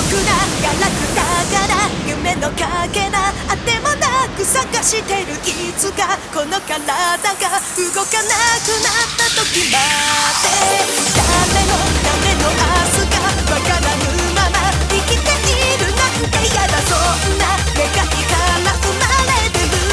なガラクタから夢のかけらあてもなく探してるいつかこの体が動かなくなった時まで誰のための明日かわからぬまま生きているなんてやだそんな願いから生まれてる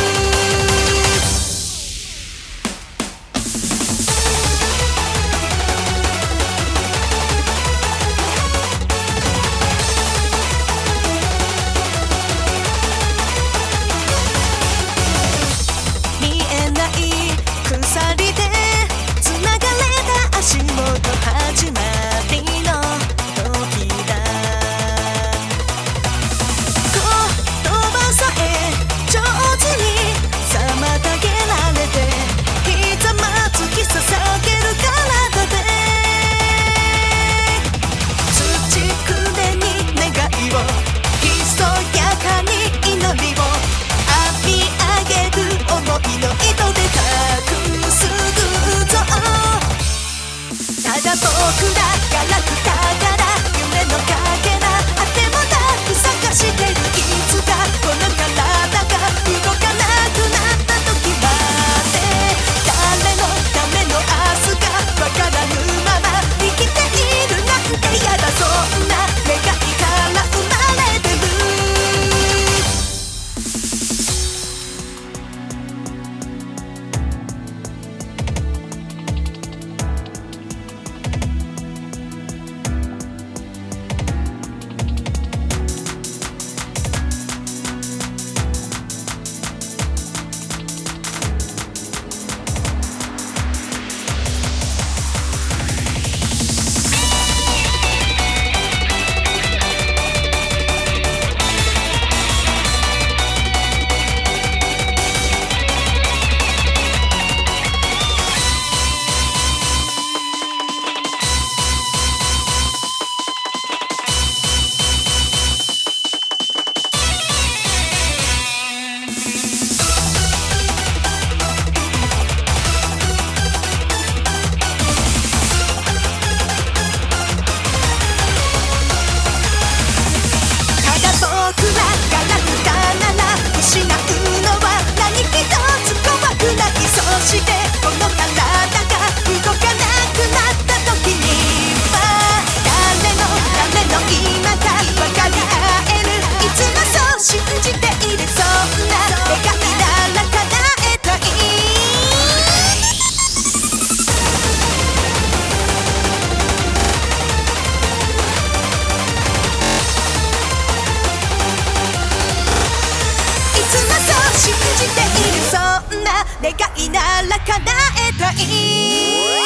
鎖でつながれた足元始まりの時だ言葉さえ上手に妨げられてひざまずき捧げる体で土くれに願いをひそやかに祈りを浴び上げる想いの糸でただ僕らガラクタから夢のかけらあてもなく探してるいつかこの体が動かなくなった時まで誰のための明日かわからぬまま生きているなんてやだそんな願いから生まれてるそしてこの体が動かなくなった時には誰のための今か分かり合えるいつもそう信じているそんな願いなら叶えたいいつもそう信じているそんな願いなら叶えたい